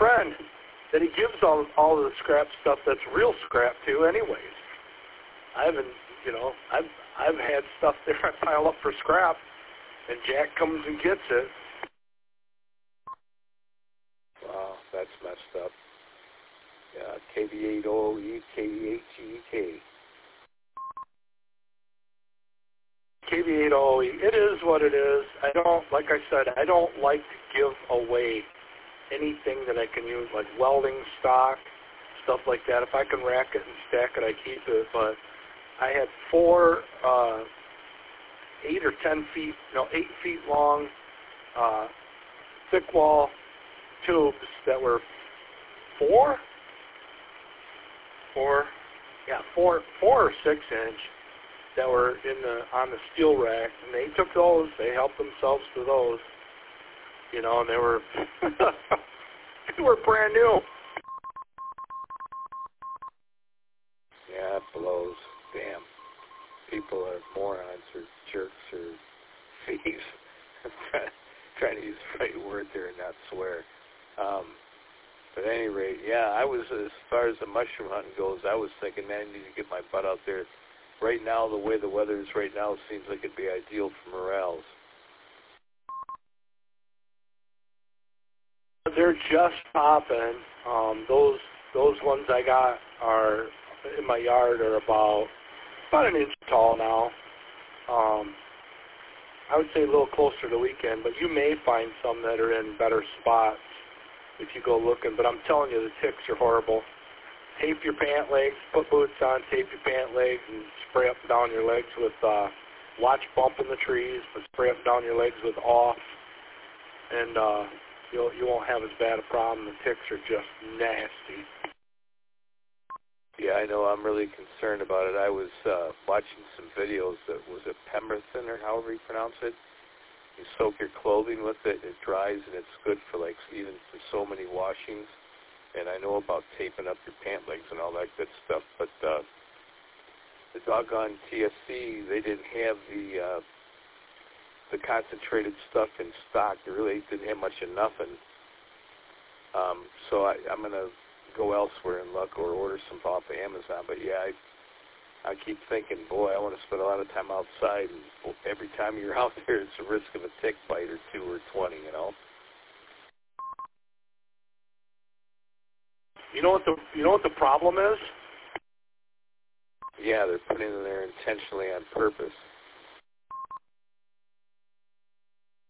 friend that he gives all of the scrap stuff that's real scrap to anyways. I haven't, I've had stuff there I pile up for scrap, and Jack comes and gets it. Wow, that's messed up. KB8OE, KB8GEK. KB8OE, it is what it is. Like I said, I don't like to give away anything that I can use, like welding stock, stuff like that. If I can rack it and stack it, I keep it. But I had 8 feet long, thick wall tubes that were four or 6 inch that were on the steel rack, and they took those. They helped themselves to those, and they were they were brand new. Yeah, it blows. Damn. People are morons or jerks or thieves. I'm trying to use the right word there and not swear. But at any rate, yeah, I was, as far as the mushroom hunting goes, I was thinking, man, I need to get my butt out there. Right now, the way the weather is right now, it seems like it'd be ideal for morels. They're just popping. Those ones I got are in my yard are about an inch tall now. I would say a little closer to weekend, but you may find some that are in better spots if you go looking. But I'm telling you, the ticks are horrible. Tape your pant legs, put boots on, tape your pant legs, and spray up and down your legs with, watch bump in the trees, but spray up and down your legs with off, and you won't have as bad a problem. The ticks are just nasty. Yeah, I know. I'm really concerned about it. I was watching some videos that was it pemberton or however you pronounce it. You soak your clothing with it, it dries, and it's good for even for so many washings. And I know about taping up your pant legs and all that good stuff, but the doggone TSC, they didn't have the concentrated stuff in stock. They really didn't have much of nothing. So I'm going to go elsewhere and look or order some off of Amazon. But yeah, I keep thinking, boy, I want to spend a lot of time outside, and every time you're out there, it's a risk of a tick bite or 2 or 20, You know what the problem is? Yeah, they're putting it in there intentionally on purpose.